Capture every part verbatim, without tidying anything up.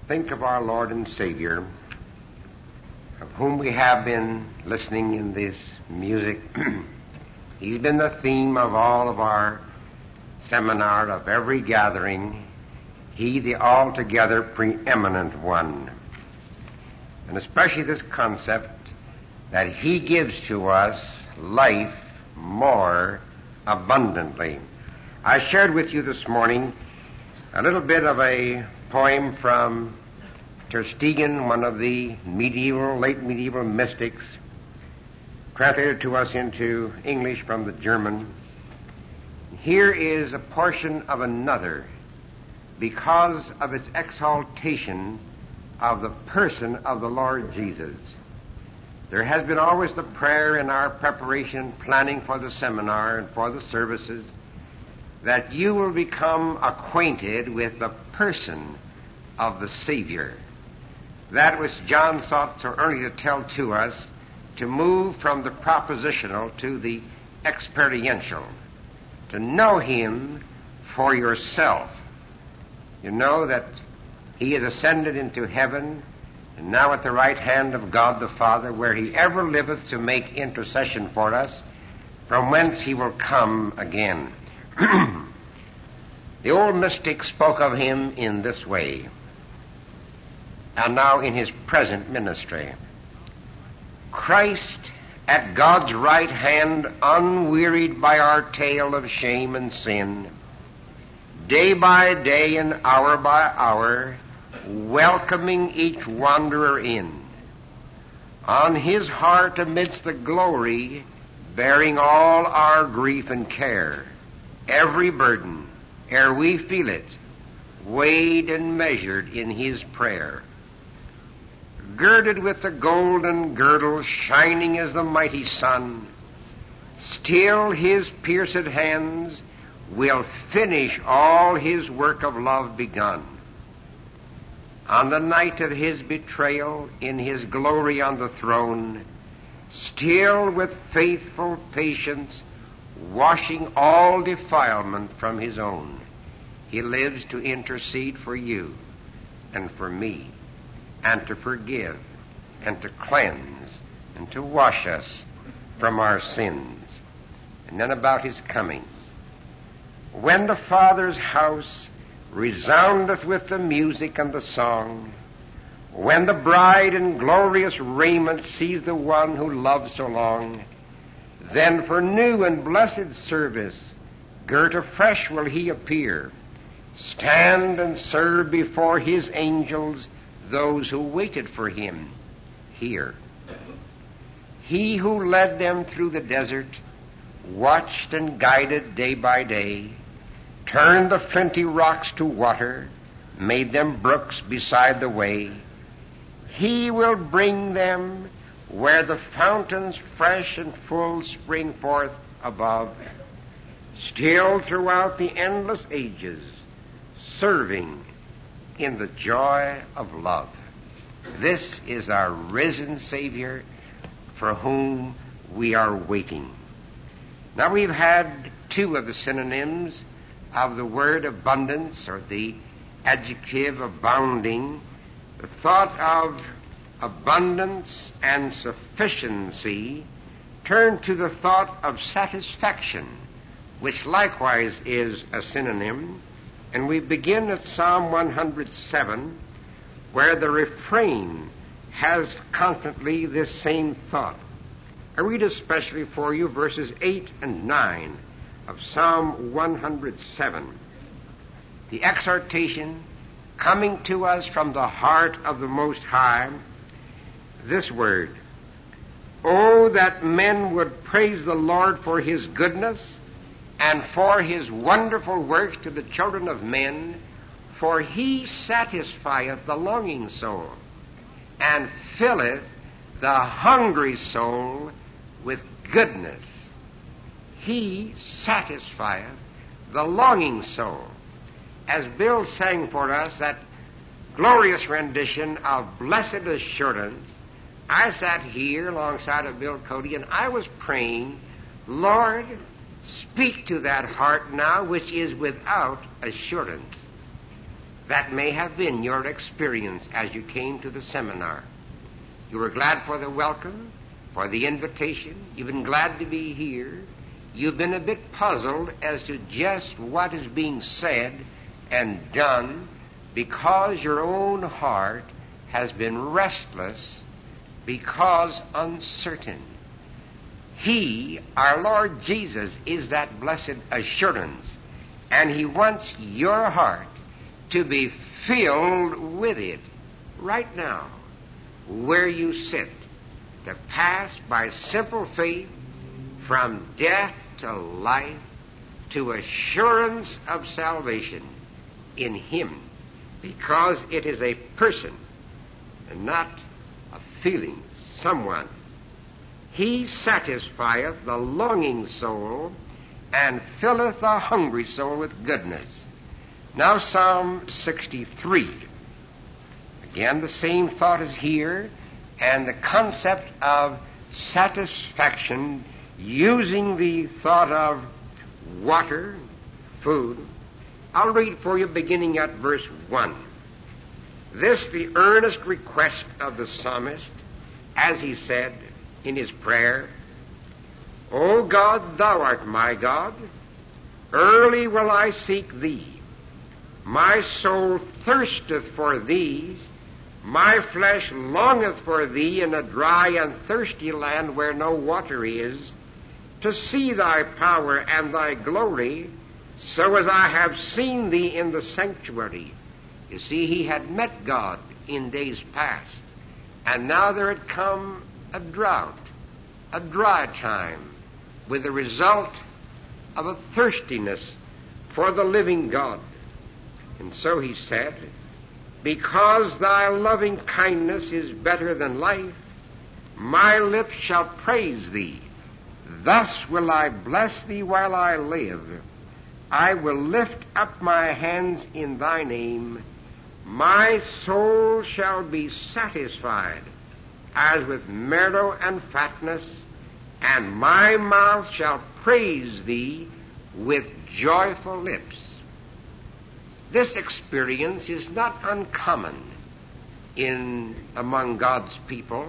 Think of our Lord and Savior, of whom we have been listening in this music. He's been the theme of all of our seminar, of every gathering. He, the altogether preeminent one. And especially this concept that He gives to us life more abundantly. I shared with you this morning a little bit of a poem from Tersteegen, one of the medieval, late medieval mystics, translated to us into English from the German. Here is a portion of another, because of its exaltation of the person of the Lord Jesus. There has been always the prayer in our preparation, planning for the seminar and for the services, that you will become acquainted with the person of the Savior. That which John sought so early to tell to us, to move from the propositional to the experiential, to know Him for yourself. You know that He has ascended into heaven, and now at the right hand of God the Father, where He ever liveth to make intercession for us, from whence He will come again. The old mystic spoke of Him in this way, and now in His present ministry. Christ at God's right hand, unwearied by our tale of shame and sin, day by day and hour by hour, welcoming each wanderer in. On His heart amidst the glory, bearing all our grief and care, every burden, ere we feel it, weighed and measured in His prayer. Girded with the golden girdle, shining as the mighty sun, still His pierced hands will finish all His work of love begun. On the night of His betrayal, in His glory on the throne, still with faithful patience, washing all defilement from His own, He lives to intercede for you and for me, and to forgive, and to cleanse, and to wash us from our sins. And then about His coming. When the Father's house resoundeth with the music and the song, when the bride in glorious raiment sees the one who loved so long, then for new and blessed service, girt afresh will He appear, stand and serve before His angels those who waited for Him here. He who led them through the desert, watched and guided day by day, turned the flinty rocks to water, made them brooks beside the way. He will bring them where the fountains fresh and full spring forth above, still throughout the endless ages, serving in the joy of love. This is our risen Savior for whom we are waiting. Now we've had two of the synonyms of the word abundance, or the adjective abounding. The thought of abundance and sufficiency turned to the thought of satisfaction, which likewise is a synonym. And we begin at Psalm one hundred seven, where the refrain has constantly this same thought. I read especially for you verses eight and nine of Psalm one hundred seven. The exhortation coming to us from the heart of the Most High, this word: Oh, that men would praise the Lord for His goodness, and for His wonderful works to the children of men, for He satisfieth the longing soul, and filleth the hungry soul with goodness. He satisfieth the longing soul. As Bill sang for us that glorious rendition of Blessed Assurance, I sat here alongside of Bill Cody, and I was praying, Lord, speak to that heart now which is without assurance. that may have been your experience as you came to the seminar. You were glad for the welcome, for the invitation. You've been glad to be here. You've been a bit puzzled as to just what is being said and done because your own heart has been restless, because uncertain. He, our Lord Jesus, is that blessed assurance, and He wants your heart to be filled with it right now, where you sit, to pass by simple faith from death to life to assurance of salvation in Him, because it is a person and not a feeling, someone. He satisfieth the longing soul and filleth the hungry soul with goodness. Now Psalm sixty-three. Again, the same thought is here, and the concept of satisfaction using the thought of water, food. I'll read for you beginning at verse one. This the earnest request of the psalmist, as he said in his prayer, O God, thou art my God, early will I seek thee. My soul thirsteth for thee, my flesh longeth for thee in a dry and thirsty land where no water is, to see thy power and thy glory, so as I have seen thee in the sanctuary. You see, he had met God in days past, and now there had come a drought, a dry time, with the result of a thirstiness for the living God. And so he said, because thy loving kindness is better than life, my lips shall praise thee. Thus will I bless thee while I live. I will lift up my hands in thy name. My soul shall be satisfied as with marrow and fatness, and my mouth shall praise thee with joyful lips. This experience is not uncommon in among God's people.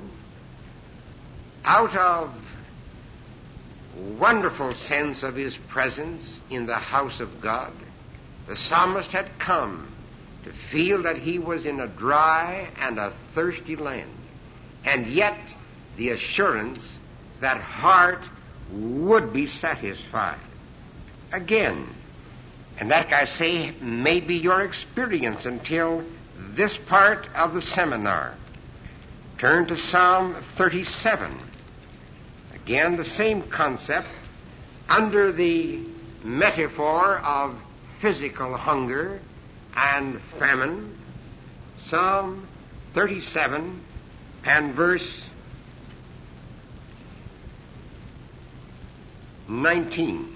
Out of wonderful sense of His presence in the house of God, the psalmist had come to feel that he was in a dry and a thirsty land, and yet the assurance that heart would be satisfied. Again, and like I say, may be your experience until this part of the seminar. Turn to Psalm thirty-seven. Again, the same concept under the metaphor of physical hunger and famine. Psalm thirty-seven and verse nineteen.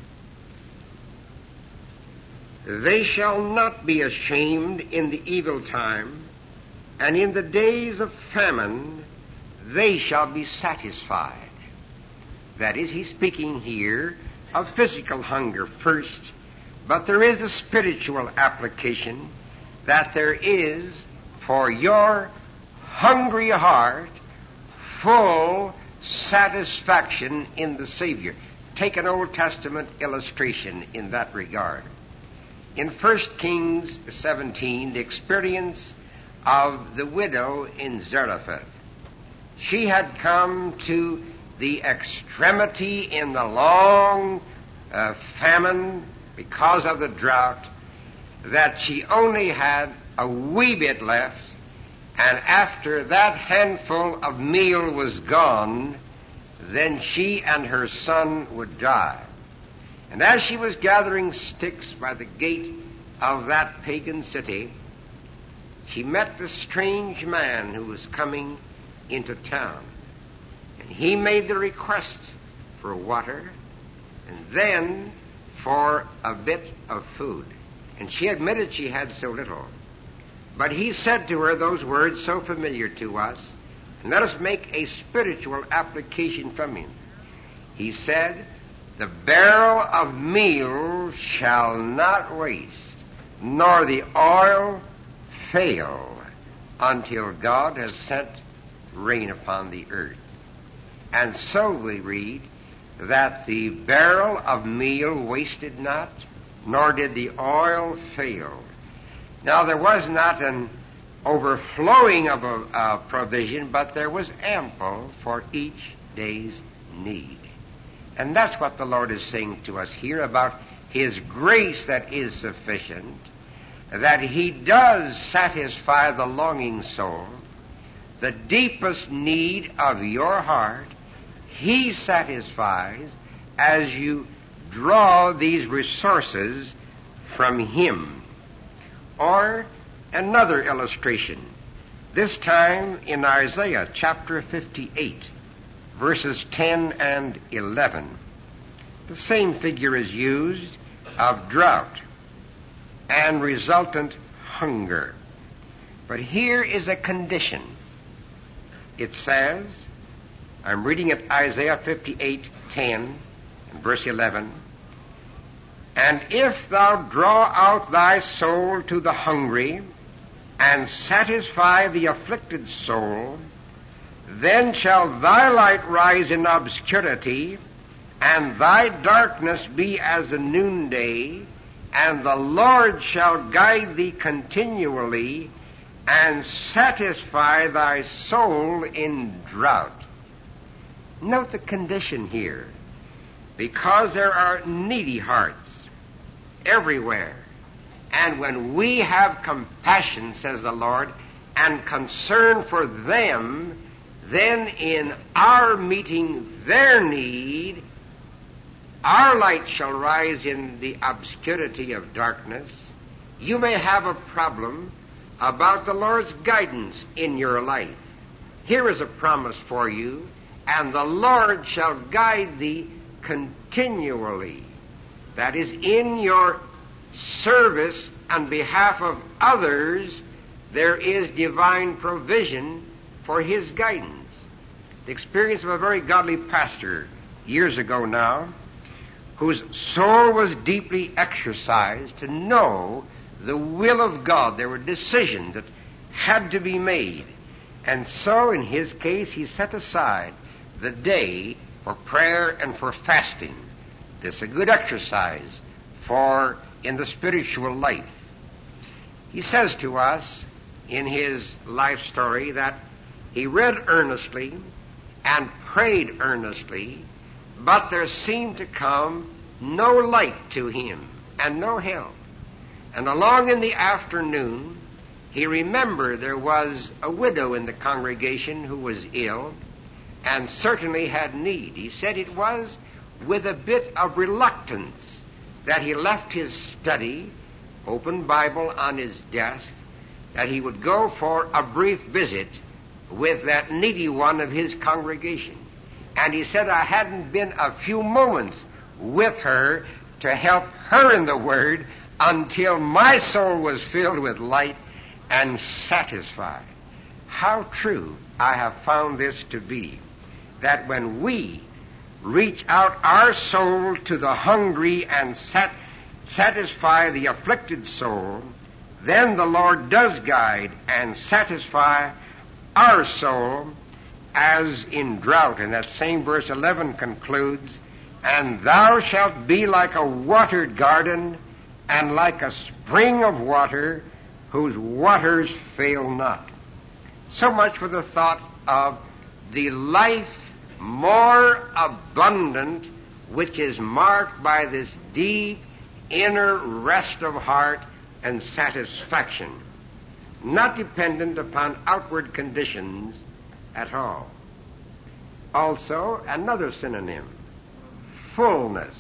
They shall not be ashamed in the evil time, and in the days of famine they shall be satisfied. That is, he's speaking here of physical hunger first, but there is the spiritual application that there is for your hungry heart full satisfaction in the Savior. Take an Old Testament illustration in that regard. In First Kings seventeen, the experience of the widow in Zarephath. She had come to the extremity in the long uh, famine because of the drought, that she only had a wee bit left, and after that handful of meal was gone, then she and her son would die. And as she was gathering sticks by the gate of that pagan city, she met the strange man who was coming into town. And he made the request for water and then for a bit of food. And she admitted she had so little. But he said to her those words so familiar to us, and let us make a spiritual application from him. He said, the barrel of meal shall not waste, nor the oil fail until God has sent rain upon the earth. And so we read that the barrel of meal wasted not, nor did the oil fail. Now there was not an overflowing of a, a provision, but there was ample for each day's need. And that's what the Lord is saying to us here about His grace that is sufficient, that He does satisfy the longing soul, the deepest need of your heart. He satisfies as you draw these resources from Him. Or another illustration, this time in Isaiah chapter fifty-eight, verses ten and eleven. The same figure is used of drought and resultant hunger. But here is a condition. It says, I'm reading at Isaiah fifty-eight ten, and verse eleven, "And if thou draw out thy soul to the hungry, and satisfy the afflicted soul, then shall thy light rise in obscurity, and thy darkness be as the noonday, and the Lord shall guide thee continually, and satisfy thy soul in drought." Note the condition here. Because there are needy hearts everywhere, and when we have compassion, says the Lord, and concern for them, then in our meeting their need, our light shall rise in the obscurity of darkness. You may have a problem about the Lord's guidance in your life. Here is a promise for you, "And the Lord shall guide thee continually." That is, in your service on behalf of others, there is divine provision for His guidance. The experience of a very godly pastor years ago now, whose soul was deeply exercised to know the will of God. There were decisions that had to be made. And so, in his case, he set aside the day for prayer and for fasting. This is a good exercise for in the spiritual life. He says to us in his life story that he read earnestly and prayed earnestly, but there seemed to come no light to him and no help. And along in the afternoon, he remembered there was a widow in the congregation who was ill and certainly had need. He said it was with a bit of reluctance that he left his study, open Bible on his desk, that he would go for a brief visit with that needy one of his congregation. And he said, I hadn't been a few moments with her to help her in the Word until my soul was filled with light and satisfied. How true I have found this to be, that when we reach out our soul to the hungry and sat- satisfy the afflicted soul, then the Lord does guide and satisfy our soul as in drought. And that same verse eleven concludes, and thou shalt be like a watered garden and like a spring of water whose waters fail not. So much for the thought of the life more abundant, which is marked by this deep inner rest of heart and satisfaction, not dependent upon outward conditions at all. Also, another synonym, fullness,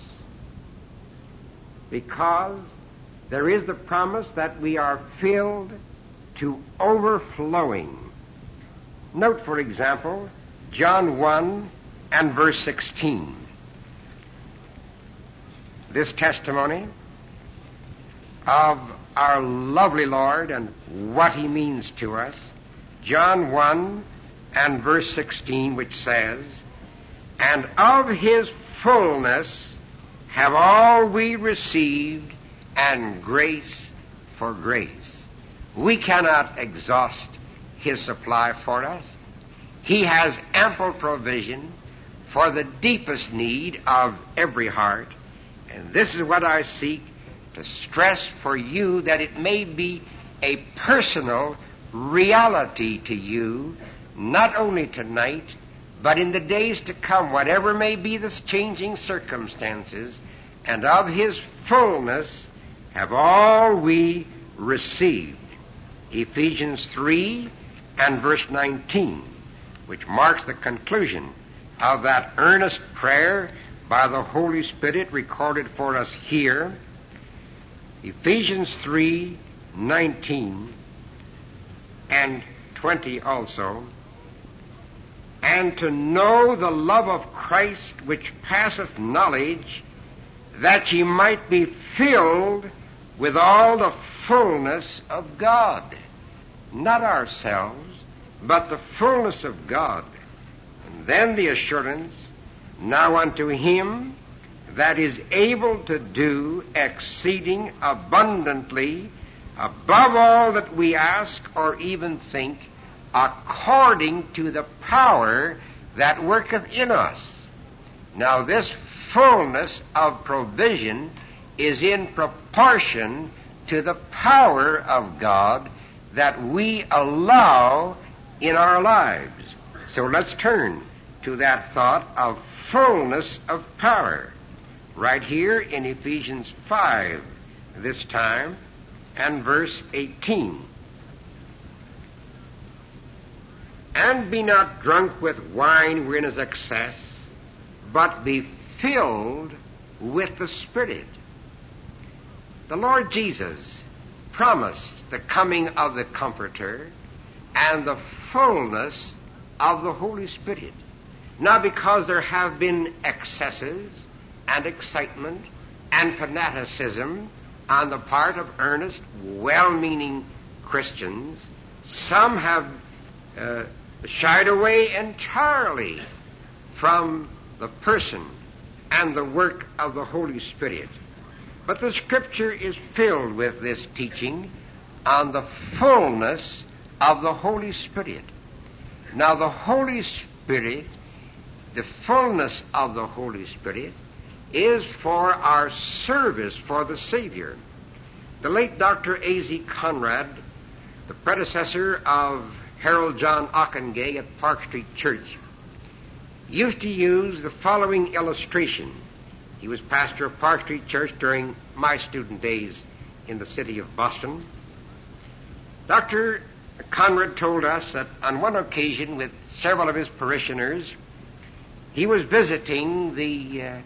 because there is the promise that we are filled to overflowing. Note, for example, John one and verse sixteen. This testimony of our lovely Lord and what He means to us. John one and verse sixteen, which says, and of His fullness have all we received, and grace for grace. We cannot exhaust His supply for us. He has ample provision for the deepest need of every heart. And this is what I seek to stress for you, that it may be a personal reality to you, not only tonight, but in the days to come, whatever may be the changing circumstances, and of His fullness have all we received. Ephesians three and verse nineteen, which marks the conclusion of that earnest prayer by the Holy Spirit recorded for us here. Ephesians three nineteen and twenty also. And to know the love of Christ which passeth knowledge, that ye might be filled with all the fullness of God. Not ourselves, but the fullness of God. And then the assurance, now unto Him that is able to do exceeding abundantly above all that we ask or even think, according to the power that worketh in us. Now this fullness of provision is in proportion to the power of God that we allow in our lives. So let's turn to that thought of fullness of power. Right here in Ephesians five this time, and verse eighteen. And be not drunk with wine wherein is excess, but be filled with the Spirit. The Lord Jesus promised the coming of the Comforter and the fullness of the Holy Spirit. Now, because there have been excesses and excitement and fanaticism on the part of earnest, well-meaning Christians, some have uh, shied away entirely from the person and the work of the Holy Spirit. But the Scripture is filled with this teaching on the fullness of the Holy Spirit. Now, the Holy Spirit, the fullness of the Holy Spirit, is for our service for the Savior. The late Doctor A Z Conrad, the predecessor of Harold John Ockengay at Park Street Church, used to use the following illustration. He was pastor of Park Street Church during my student days in the city of Boston. Doctor Conrad told us that on one occasion with several of his parishioners, he was visiting the uh,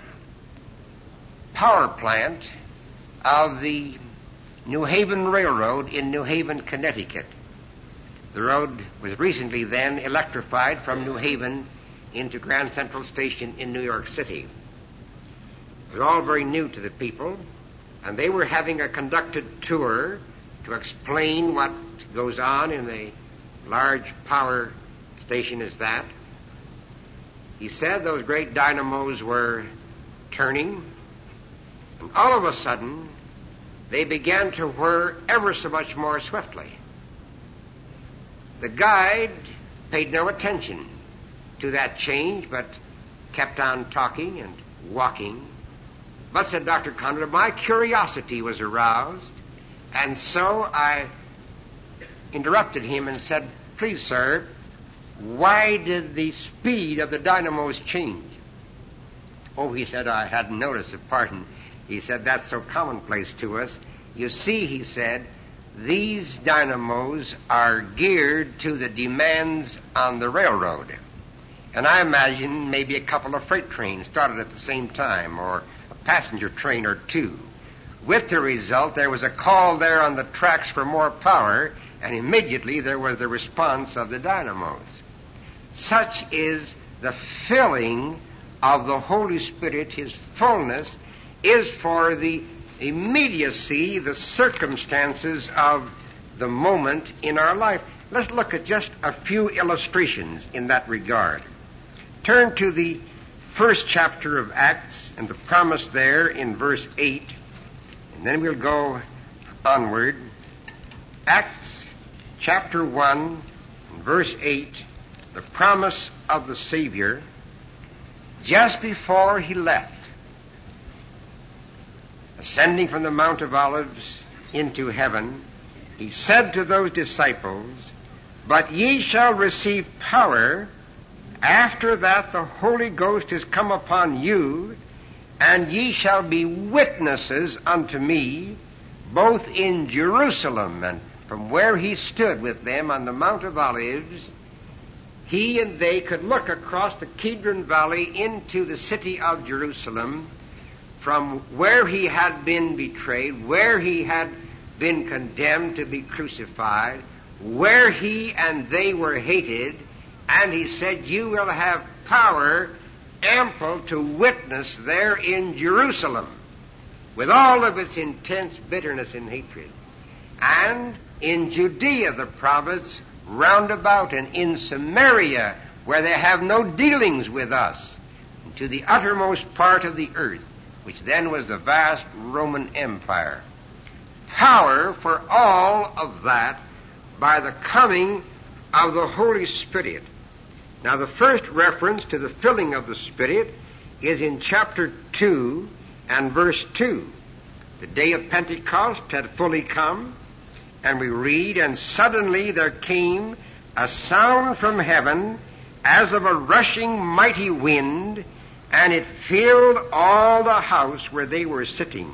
power plant of the New Haven Railroad in New Haven, Connecticut. The road was recently then electrified from New Haven into Grand Central Station in New York City. It was all very new to the people, and they were having a conducted tour to explain what goes on in a large power station as that. He said those great dynamos were turning, and all of a sudden, they began to whir ever so much more swiftly. The guide paid no attention to that change, but kept on talking and walking. But, said Doctor Conrad, my curiosity was aroused, and so I interrupted him and said, please, sir, why did the speed of the dynamos change? Oh, he said, I hadn't noticed it, pardon. He said, that's so commonplace to us. You see, he said, these dynamos are geared to the demands on the railroad. And I imagine maybe a couple of freight trains started at the same time, or a passenger train or two. With the result, there was a call there on the tracks for more power, and immediately there was the response of the dynamos. Such is the filling of the Holy Spirit. His fullness is for the immediacy, the circumstances of the moment in our life. Let's look at just a few illustrations in that regard. Turn to the first chapter of Acts and the promise there in verse eight, and then we'll go onward, Acts chapter one, verse eight, the promise of the Savior, just before he left, ascending from the Mount of Olives into heaven, he said to those disciples, "But ye shall receive power after that the Holy Ghost is come upon you, and ye shall be witnesses unto me, both in Jerusalem," and from where he stood with them on the Mount of Olives, he and they could look across the Kidron Valley into the city of Jerusalem, from where he had been betrayed, where he had been condemned to be crucified, where he and they were hated, and he said, "You will have power ample to witness there in Jerusalem, with all of its intense bitterness and hatred, and in Judea, the province round about, and in Samaria, where they have no dealings with us, and to the uttermost part of the earth," which then was the vast Roman Empire. Power for all of that by the coming of the Holy Spirit. Now, the first reference to the filling of the Spirit is in chapter two and verse two. The day of Pentecost had fully come, and we read, "And suddenly there came a sound from heaven as of a rushing mighty wind, and it filled all the house where they were sitting."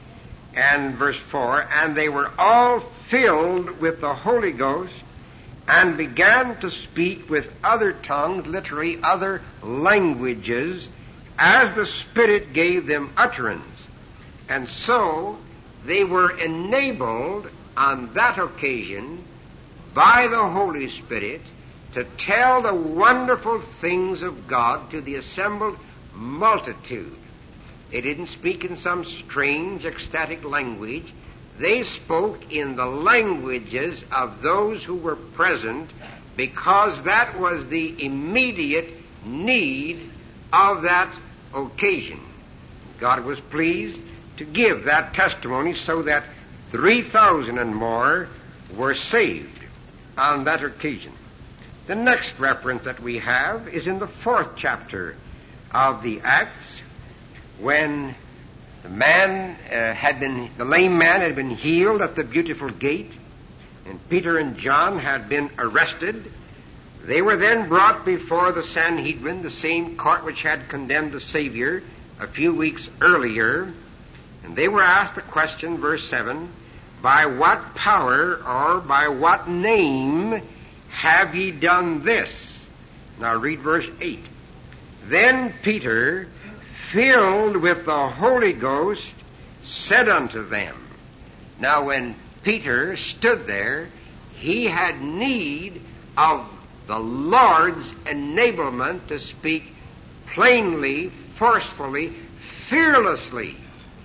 And verse four, "And they were all filled with the Holy Ghost, and began to speak with other tongues," literally other languages, "as the Spirit gave them utterance." And so they were enabled on that occasion by the Holy Spirit to tell the wonderful things of God to the assembled multitude. They didn't speak in some strange, ecstatic language. They spoke in the languages of those who were present, because that was the immediate need of that occasion. God was pleased to give that testimony, so that three thousand and more were saved on that occasion. The next reference that we have is in the fourth chapter of the Acts, when the man uh, had been, the lame man had been healed at the Beautiful Gate, and Peter and John had been arrested. They were then brought before the Sanhedrin, the same court which had condemned the Savior a few weeks earlier, and they were asked the question, verse seven, "By what power or by what name have ye done this?" Now read verse eight. "Then Peter, filled with the Holy Ghost, said unto them." Now when Peter stood there, he had need of the Lord's enablement to speak plainly, forcefully, fearlessly.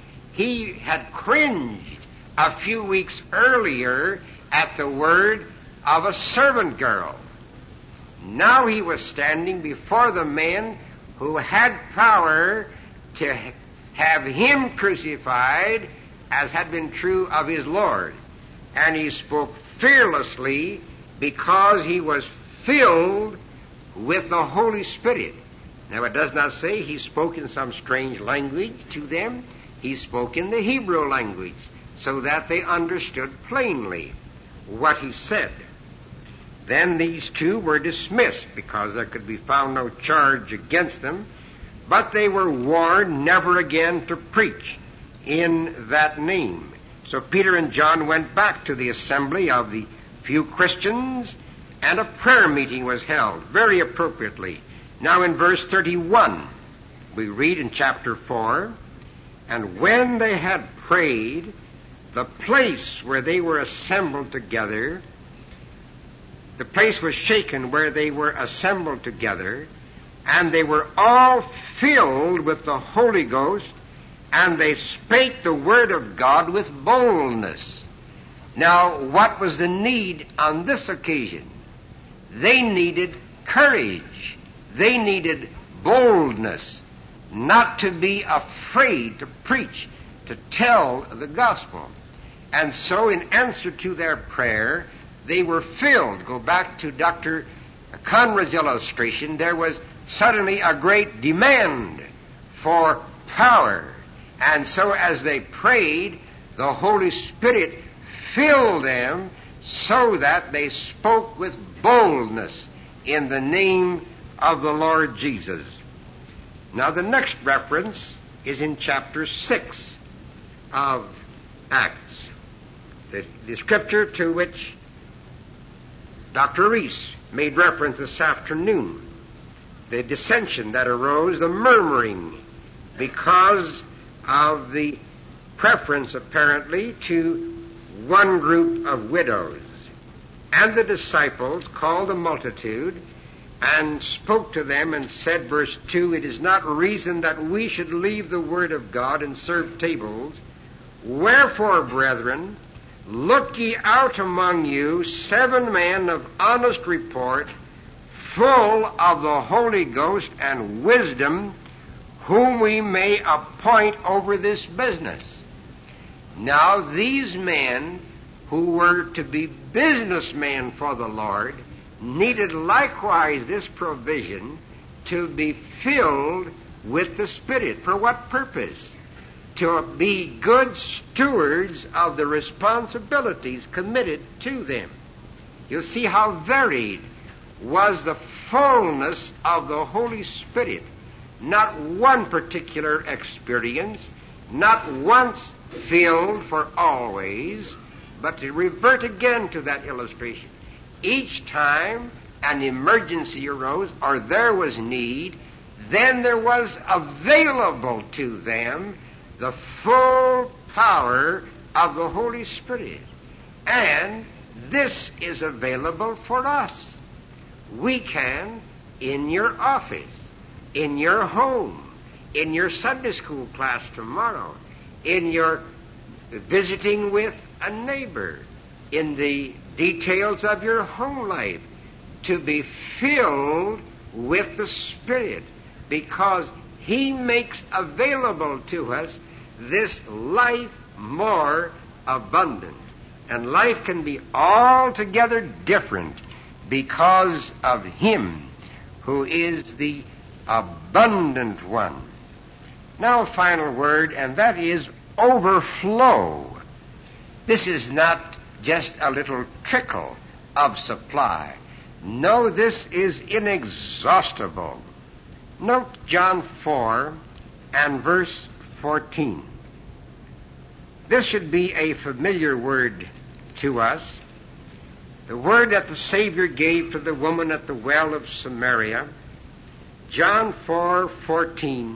He had cringed a few weeks earlier at the word of a servant girl. Now he was standing before the men who had power to have him crucified, as had been true of his Lord. And he spoke fearlessly because he was filled with the Holy Spirit. Now it does not say he spoke in some strange language to them. He spoke in the Hebrew language, so that they understood plainly what he said. Then these two were dismissed, because there could be found no charge against them, but they were warned never again to preach in that name. So Peter and John went back to the assembly of the few Christians, and a prayer meeting was held, very appropriately. Now in verse thirty-one, we read in chapter four, "And when they had prayed, the place where they were assembled together, the place was shaken where they were assembled together, and they were all filled with the Holy Ghost, and they spake the word of God with boldness." Now, what was the need on this occasion? They needed courage. They needed boldness, not to be afraid to preach, to tell the gospel. And so in answer to their prayer, they were filled. Go back to Doctor Conrad's illustration. There was suddenly a great demand for power. And so as they prayed, the Holy Spirit filled them so that they spoke with boldness in the name of the Lord Jesus. Now the next reference is in chapter six of Acts. The, the scripture to which Doctor Reese made reference this afternoon. The dissension that arose, the murmuring, because of the preference apparently to one group of widows. And the disciples called the multitude and spoke to them and said, verse two, it is not reason that we should leave the word of God and serve tables. Wherefore, brethren, look ye out among you seven men of honest report, full of the Holy Ghost and wisdom, whom we may appoint over this business. Now these men, who were to be businessmen for the Lord, needed likewise this provision to be filled with the Spirit. For what purpose? To be good stewards of the responsibilities committed to them. You see how varied was the fullness of the Holy Spirit. Not one particular experience, not once filled for always, but to revert again to that illustration. Each time an emergency arose or there was need, then there was available to them the full power of the Holy Spirit. And this is available for us. We can, in your office, in your home, in your Sunday school class tomorrow, in your visiting with a neighbor, in the details of your home life, to be filled with the Spirit, because He makes available to us this life more abundant. And life can be altogether different because of Him who is the abundant one. Now a final word, and that is overflow. This is not just a little trickle of supply. No, this is inexhaustible. Note John four and verse fourteen. This should be a familiar word to us. The word that the Savior gave to the woman at the well of Samaria. John four fourteen.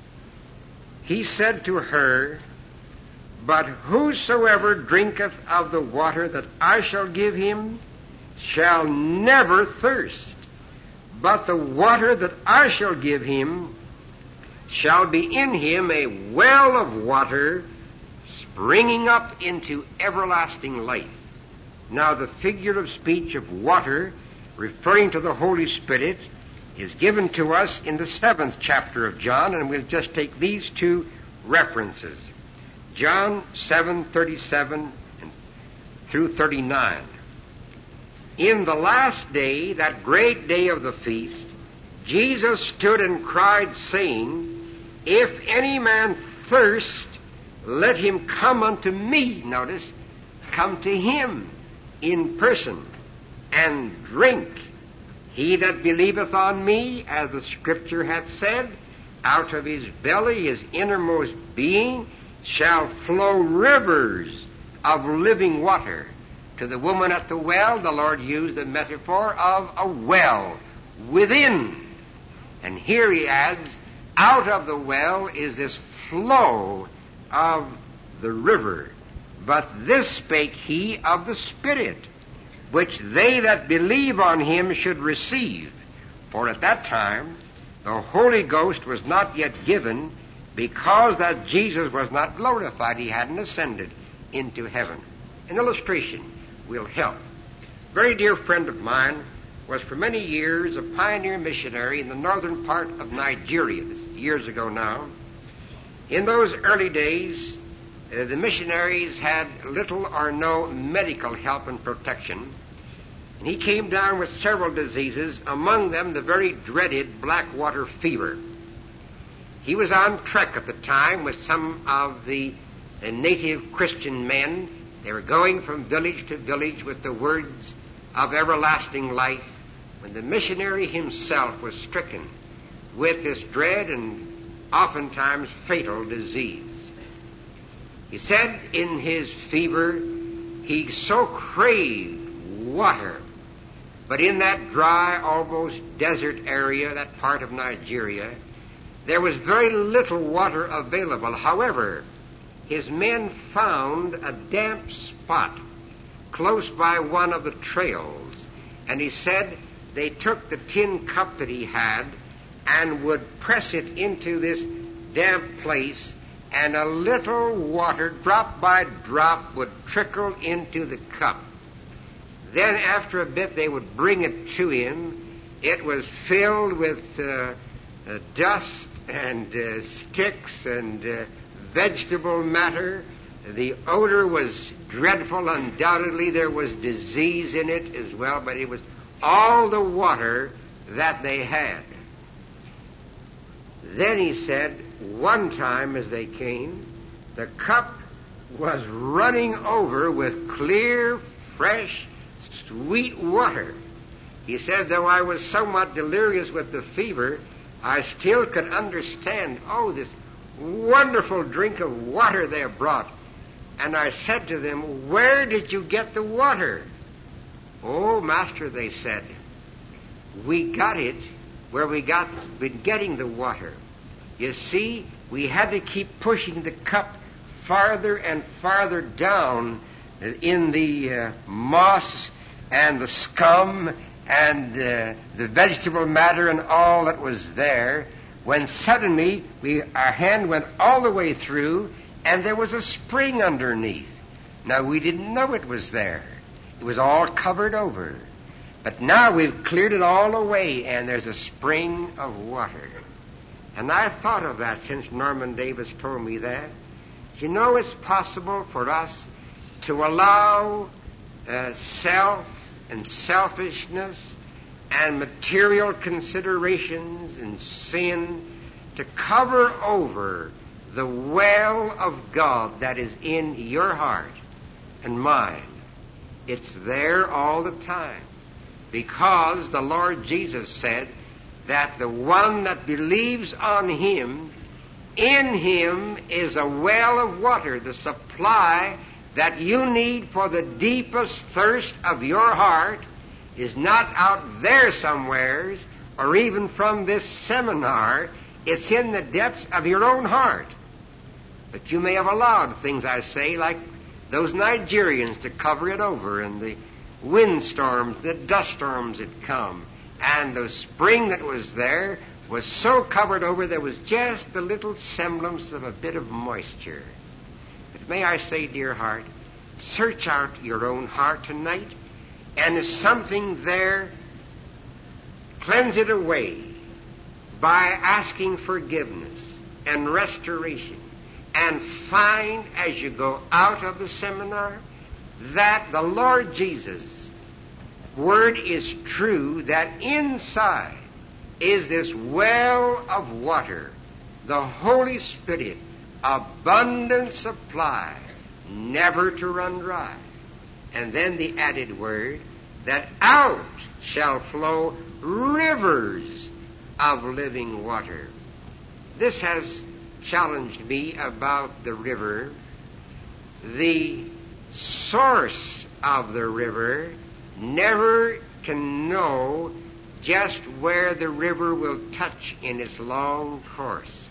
He said to her, but whosoever drinketh of the water that I shall give him shall never thirst. But the water that I shall give him shall be in him a well of water springing up into everlasting life. Now the figure of speech of water, referring to the Holy Spirit, is given to us in the seventh chapter of John, and we'll just take these two references. John seven thirty-seven through thirty-nine. In the last day, that great day of the feast, Jesus stood and cried, saying, if any man thirst, let him come unto me. Notice, come to Him in person and drink. He that believeth on me, as the Scripture hath said, out of his belly, his innermost being, shall flow rivers of living water. To the woman at the well, the Lord used the metaphor of a well within. And here He adds, out of the well is this flow of the river. But this spake He of the Spirit, which they that believe on Him should receive. For at that time the Holy Ghost was not yet given, because that Jesus was not glorified. He hadn't ascended into heaven. An illustration will help. A very dear friend of mine was for many years a pioneer missionary in the northern part of Nigeria. This is years ago now. In those early days, uh, the missionaries had little or no medical help and protection. And he came down with several diseases, among them the very dreaded blackwater fever. He was on trek at the time with some of the uh, native Christian men. They were going from village to village with the words of everlasting life, when the missionary himself was stricken with this dread and oftentimes fatal disease. He said in his fever he so craved water, but in that dry, almost desert area, that part of Nigeria, there was very little water available. However, his men found a damp spot close by one of the trails, and he said they took the tin cup that he had and would press it into this damp place, and a little water, drop by drop, would trickle into the cup. Then after a bit they would bring it to him. It was filled with uh, uh, dust and uh, sticks and uh, vegetable matter. The odor was dreadful. Undoubtedly there was disease in it as well, but it was all the water that they had. Then he said, one time as they came, the cup was running over with clear, fresh, sweet water. He said, though I was somewhat delirious with the fever, I still could understand, oh, this wonderful drink of water they have brought. And I said to them, where did you get the water? Oh, Master, they said, we got it where we got been getting the water. You see, we had to keep pushing the cup farther and farther down in the uh, moss and the scum and uh, the vegetable matter and all that was there, when suddenly we, our hand went all the way through and there was a spring underneath. Now, we didn't know it was there. It was all covered over. But now we've cleared it all away and there's a spring of water. And I thought of that since Norman Davis told me that. You know, it's possible for us to allow uh, self and selfishness and material considerations and sin to cover over the well of God that is in your heart and mine. It's there all the time, because the Lord Jesus said that the one that believes on Him, in Him is a well of water, the supply that you need for the deepest thirst of your heart is not out there somewheres or even from this seminar. It's in the depths of your own heart. But you may have allowed things, I say, like those Nigerians to cover it over, and the windstorms, the dust storms that come, and the spring that was there was so covered over there was just the little semblance of a bit of moisture. But may I say, dear heart, search out your own heart tonight, and if something there, cleanse it away by asking forgiveness and restoration, and find as you go out of the seminar that the Lord Jesus' word is true, that inside is this well of water, the Holy Spirit, abundant supply, never to run dry. And then the added word, that out shall flow rivers of living water. This has challenged me about the river. The source of the river never can know just where the river will touch in its long course.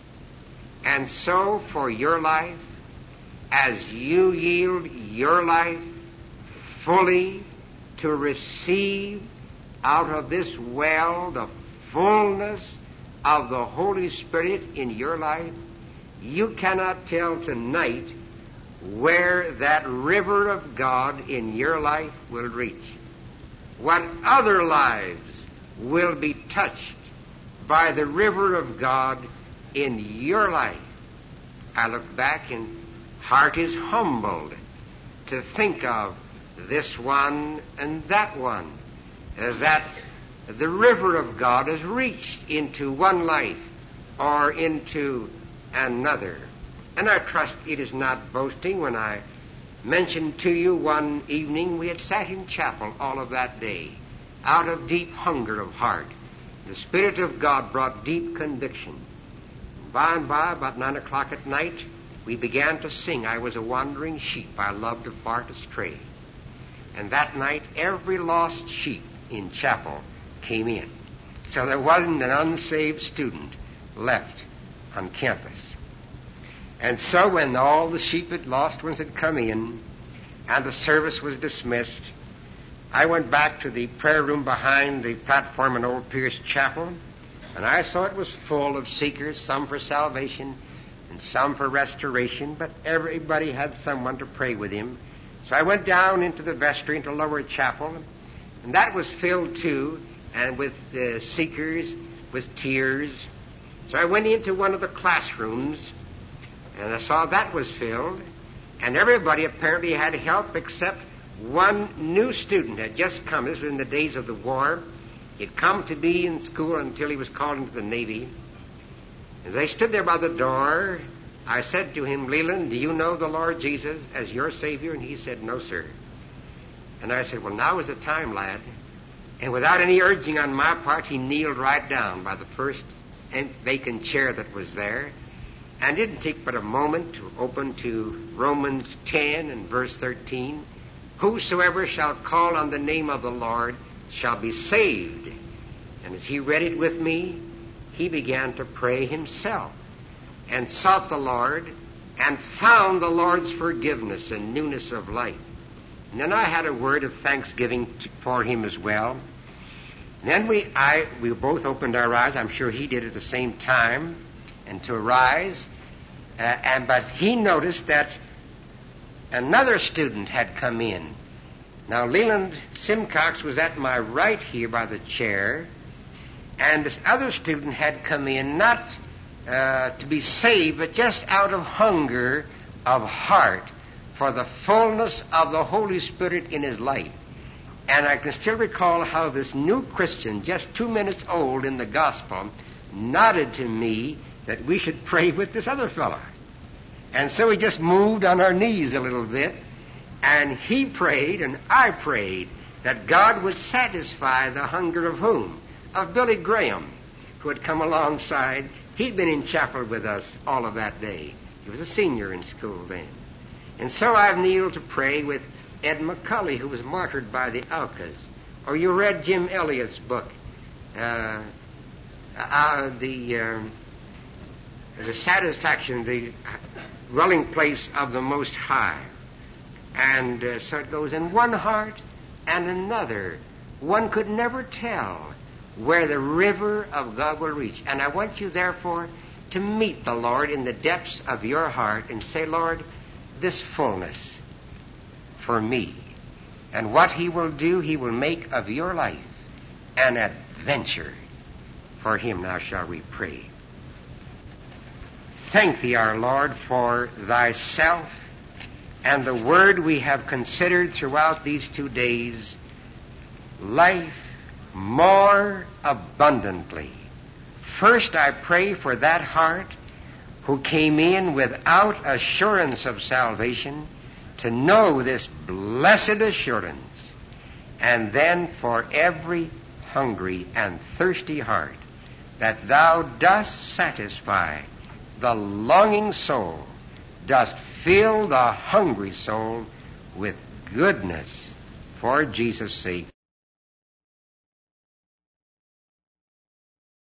And so for your life, as you yield your life fully to receive out of this well the fullness of the Holy Spirit in your life, you cannot tell tonight where that river of God in your life will reach. What other lives will be touched by the river of God in your life. I look back and heart is humbled to think of this one and that one, uh, that the river of God has reached into one life or into another. And I trust it is not boasting when I mention to you one evening we had sat in chapel all of that day, out of deep hunger of heart. The Spirit of God brought deep conviction. By and by, about nine o'clock at night, we began to sing, I was a wandering sheep, I loved afar to stray. And that night, every lost sheep in chapel came in. So there wasn't an unsaved student left on campus. And so when all the sheep had lost ones had come in, and the service was dismissed, I went back to the prayer room behind the platform in Old Pierce Chapel, and I saw it was full of seekers, some for salvation and some for restoration, but everybody had someone to pray with him. So I went down into the vestry, into Lower Chapel, and that was filled too, and with uh, seekers, with tears. So I went into one of the classrooms, and I saw that was filled, and everybody apparently had help except one new student had just come. This was in the days of the war. He'd come to be in school until he was called into the Navy. As they stood there by the door, I said to him, Leland, do you know the Lord Jesus as your Savior? And he said, no, sir. And I said, well, now is the time, lad. And without any urging on my part, he kneeled right down by the first vacant chair that was there, and didn't take but a moment to open to Romans ten and verse thirteen. Whosoever shall call on the name of the Lord shall be saved. And as he read it with me, he began to pray himself and sought the Lord and found the Lord's forgiveness and newness of life. And then I had a word of thanksgiving to, for him as well. And then we, I, we both opened our eyes. I'm sure he did at the same time, and to arise. Uh, and but he noticed that another student had come in. Now, Leland Simcox was at my right here by the chair, and this other student had come in not uh, to be saved, but just out of hunger of heart for the fullness of the Holy Spirit in his life. And I can still recall how this new Christian, just two minutes old in the gospel, nodded to me that we should pray with this other fellow. And so we just moved on our knees a little bit, and he prayed and I prayed that God would satisfy the hunger of whom? Of Billy Graham, who had come alongside. He'd been in chapel with us all of that day. He was a senior in school then. And so I've kneeled to pray with Ed McCulley, who was martyred by the Aucas. Or you read Jim Elliot's book, uh, uh, the uh, the satisfaction, the dwelling place of the Most High. And uh, so it goes in one heart and another. One could never tell where the river of God will reach. And I want you, therefore, to meet the Lord in the depths of your heart and say, Lord, this fullness for me. And what he will do, he will make of your life an adventure. For him now shall we pray. Thank thee, our Lord, for thyself and the word we have considered throughout these two days, life more abundantly. First, I pray for that heart who came in without assurance of salvation to know this blessed assurance, and then for every hungry and thirsty heart that thou dost satisfy the longing soul, dost fill the hungry soul with goodness for Jesus' sake.